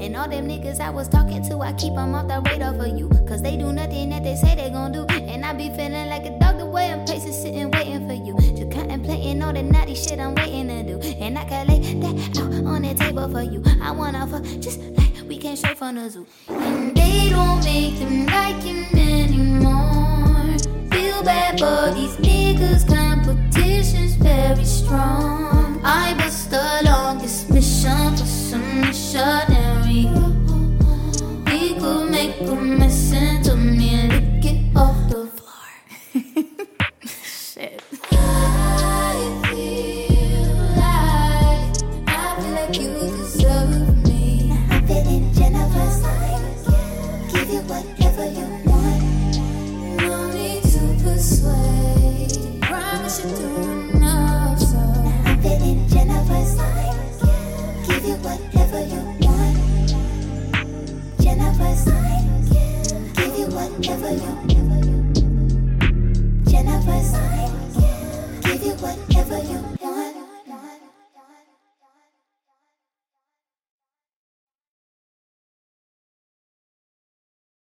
And all them niggas I was talking to, I keep them off the radar for you. Cause they do nothing that they say they gon' do. And I be feeling like a dog the way I'm pacing, sitting waiting for you. Just contemplating all the naughty shit I'm waiting to do. And I can lay that out on the table for you. I wanna fuck just like we came straight from the zoo. And they don't make them like him anymore. Feel bad for these niggas, competition's very strong. I bust the longest mission for some missionary. We could make a mess into me, lick it off the floor. Shit. I feel like you deserve me. Now I'm feeling Jennifer's line. Give you whatever you want. No need to persuade. Promise you do enough, so now I'm feeling Jennifer's line. Give you whatever you want. Jennifer's line. Give you whatever you want. Jennifer's line. Give you whatever you want.